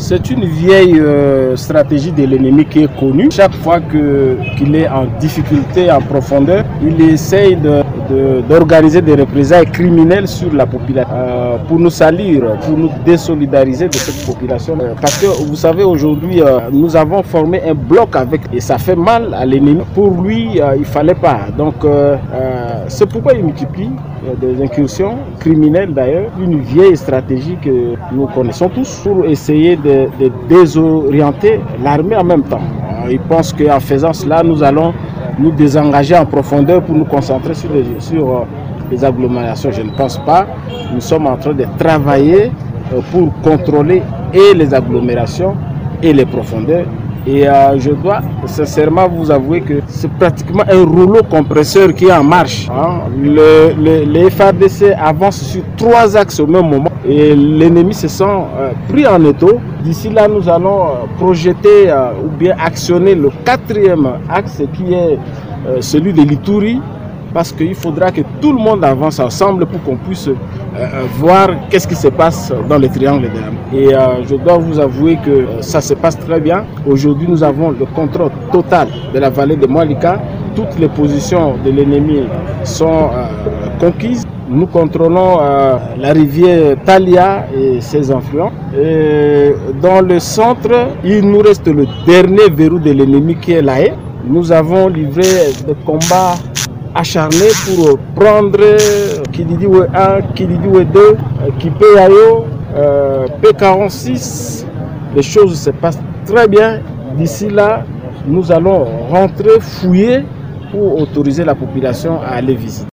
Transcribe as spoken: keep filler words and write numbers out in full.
C'est une vieille euh, stratégie de l'ennemi qui est connue. Chaque fois que, qu'il est en difficulté, en profondeur, il essaye de, de, d'organiser des représailles criminelles sur la population euh, pour nous salir, pour nous désolidariser de cette population. Euh, parce que vous savez, aujourd'hui, euh, nous avons formé un bloc avec, et ça fait mal à l'ennemi. Pour lui, euh, il ne fallait pas. Donc, euh, euh, c'est pourquoi il multiplie euh, des incursions criminelles d'ailleurs, une vieille stratégie que nous connaissons tous pour essayer de, de désorienter l'armée en même temps. Il pense qu'en faisant cela, nous allons nous désengager en profondeur pour nous concentrer sur les, sur euh, les agglomérations. Je ne pense pas. Nous sommes en train de travailler euh, pour contrôler et les agglomérations et les profondeurs. Et euh, je dois sincèrement vous avouer que c'est pratiquement un rouleau compresseur qui est en marche. Hein. Le, le, les F A R D C avancent sur trois axes au même moment et l'ennemi se sent euh, pris en étau. D'ici là, nous allons euh, projeter euh, ou bien actionner le quatrième axe qui est euh, celui de l'Ituri. Parce qu'il faudra que tout le monde avance ensemble pour qu'on puisse euh, voir qu'est-ce qui se passe dans le triangle de la mer. Et euh, je dois vous avouer que euh, ça se passe très bien. Aujourd'hui, nous avons le contrôle total de la vallée de Mwalika. Toutes les positions de l'ennemi sont euh, conquises. Nous contrôlons euh, la rivière Talia et ses influents. Et dans le centre, il nous reste le dernier verrou de l'ennemi qui est la haie. Nous avons livré des combats acharné pour prendre Kididiwe un, Kididiwe deux, Kipeyayo, euh, P quarante-six. Les choses se passent très bien. D'ici là, nous allons rentrer, fouiller pour autoriser la population à aller visiter.